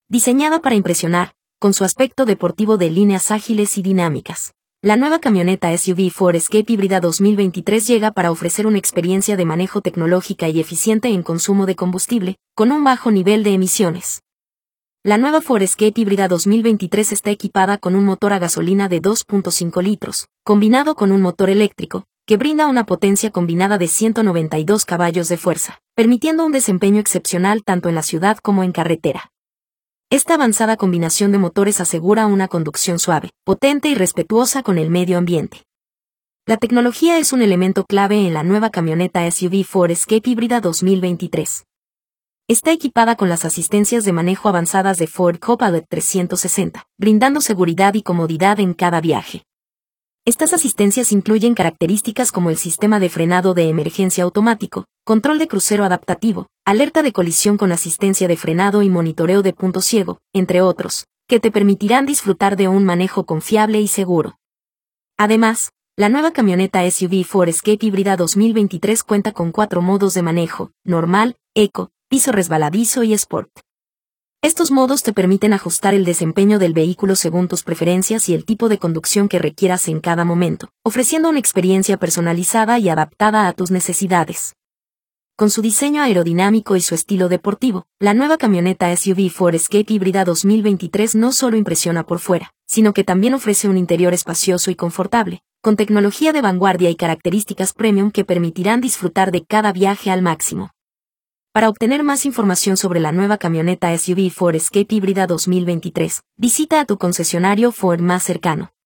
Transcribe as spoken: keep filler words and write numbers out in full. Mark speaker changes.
Speaker 1: Diseñada para impresionar, con su aspecto deportivo de líneas ágiles y dinámicas. La nueva camioneta S U V Ford Escape híbrida dos mil veintitrés llega para ofrecer una experiencia de manejo tecnológica y eficiente en consumo de combustible, con un bajo nivel de emisiones. La nueva Ford Escape híbrida dos mil veintitrés está equipada con un motor a gasolina de dos punto cinco litros, combinado con un motor eléctrico, que brinda una potencia combinada de ciento noventa y dos caballos de fuerza, permitiendo un desempeño excepcional tanto en la ciudad como en carretera. Esta avanzada combinación de motores asegura una conducción suave, potente y respetuosa con el medio ambiente. La tecnología es un elemento clave en la nueva camioneta S U V Ford Escape híbrida dos mil veintitrés. Está equipada con las asistencias de manejo avanzadas de Ford Copilot trescientos sesenta, brindando seguridad y comodidad en cada viaje. Estas asistencias incluyen características como el sistema de frenado de emergencia automático, control de crucero adaptativo, alerta de colisión con asistencia de frenado y monitoreo de punto ciego, entre otros, que te permitirán disfrutar de un manejo confiable y seguro. Además, la nueva camioneta S U V Ford Escape híbrida dos mil veintitrés cuenta con cuatro modos de manejo: normal, eco, piso resbaladizo y sport. Estos modos te permiten ajustar el desempeño del vehículo según tus preferencias y el tipo de conducción que requieras en cada momento, ofreciendo una experiencia personalizada y adaptada a tus necesidades. Con su diseño aerodinámico y su estilo deportivo, la nueva camioneta S U V Ford Escape híbrida dos mil veintitrés no solo impresiona por fuera, sino que también ofrece un interior espacioso y confortable, con tecnología de vanguardia y características premium que permitirán disfrutar de cada viaje al máximo. Para obtener más información sobre la nueva camioneta S U V Ford Escape híbrida dos mil veintitrés, visita a tu concesionario Ford más cercano.